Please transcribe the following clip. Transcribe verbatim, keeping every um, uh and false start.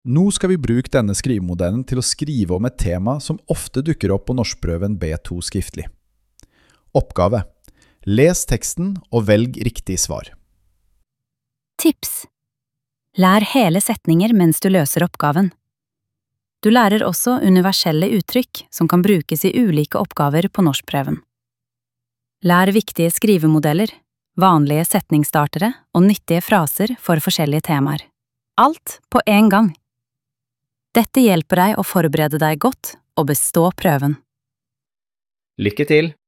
Nå skal vi bruke denne skrivemodellen til å skrive om et tema som ofte dukker opp på norskprøven B to skriftlig. Oppgave. Les teksten og velg riktig svar. Tips. Lær hele setninger mens du løser oppgaven. Du lærer også universelle uttrykk som kan brukes i ulike oppgaver på norskprøven. Lær viktige skrivemodeller, vanlige setningsstartere og nyttige fraser for forskjellige temaer. Alt på en gang. Dette hjelper deg å forberede deg godt og bestå prøven. Lykke til!